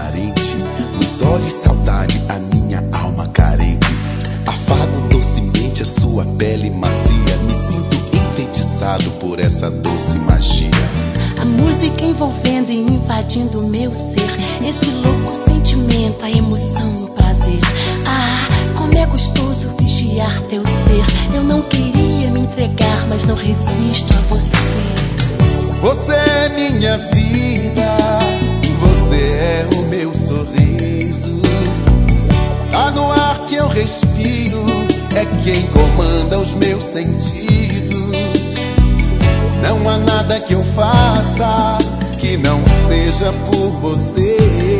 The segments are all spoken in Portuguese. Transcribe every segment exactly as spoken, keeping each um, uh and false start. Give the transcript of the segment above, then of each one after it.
transparente, nos olhos saudade, a minha alma carente. Afago docemente a sua pele macia, me sinto enfeitiçado por essa doce magia. A música envolvendo e invadindo o meu ser, esse louco sentimento, a emoção, o prazer. Ah, como é gostoso vigiar teu ser. Eu não queria me entregar, mas não resisto a você. Você é minha vida, você é o meu sorriso. Tá no ar que eu respiro, é quem comanda os meus sentidos. Não há nada que eu faça que não seja por você.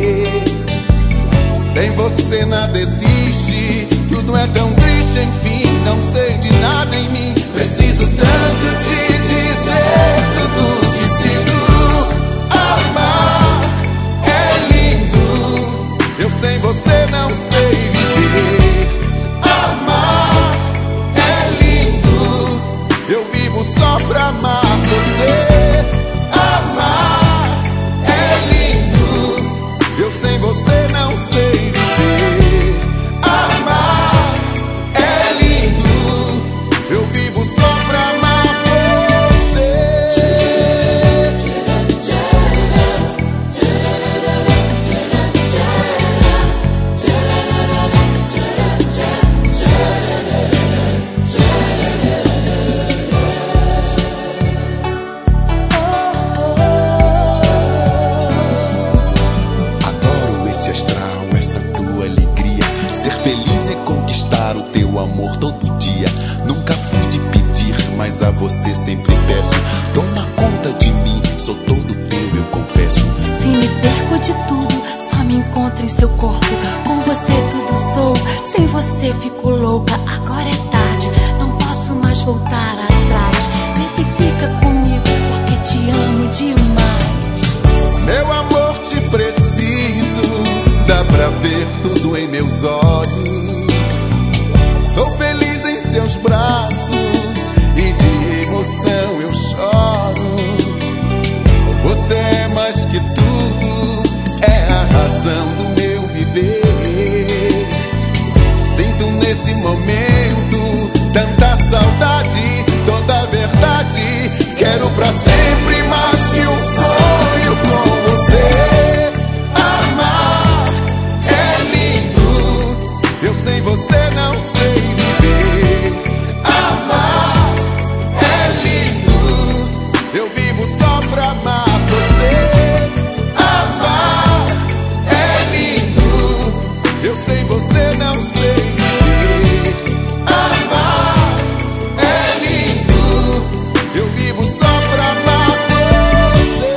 Sem você nada existe, tudo é tão triste, enfim. Não sei de nada em mim, preciso tanto te dizer tudo que sinto. Amar é lindo, eu sem você não sei viver. Amar é lindo, eu vivo só pra amar você. Amar é lindo, eu sem você não sei viver. Amar é lindo, eu vivo só pra amar você. Adoro esse astral, essa tua alegria, ser feliz e conquistar o teu amor todo dia. Nunca fui de pedir, mas a você sempre peço. Toma conta de mim, sou todo teu, eu confesso. Se me perco de tudo, só me encontro em seu corpo. Com você tudo sou, sem você fico louca. Agora é tarde, não posso mais voltar atrás. Vê se fica comigo, porque te amo demais. Meu amor, te preciso, dá pra ver tudo em meus olhos. Sou feliz em seus braços e de emoção eu choro. Você é mais que tudo, é a razão do meu viver. Sinto nesse momento tanta saudade, toda a verdade. Quero pra sempre mais que um sonho com você. Amar é lindo, eu sem você não sei viver. Amar é lindo, eu vivo só pra amar você. Amar é lindo, eu sem você não sei viver. Amar é lindo, eu vivo só pra amar você.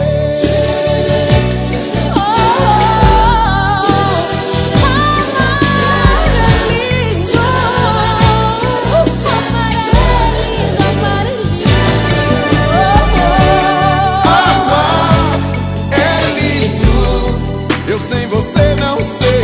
Amar é lindo, eu sem você não sei